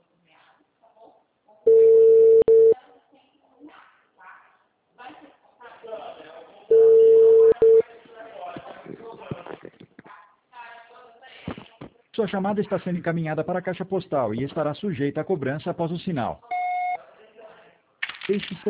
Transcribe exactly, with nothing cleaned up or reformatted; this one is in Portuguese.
Sua chamada está sendo encaminhada para a caixa postal e estará sujeita a cobrança após o sinal. Este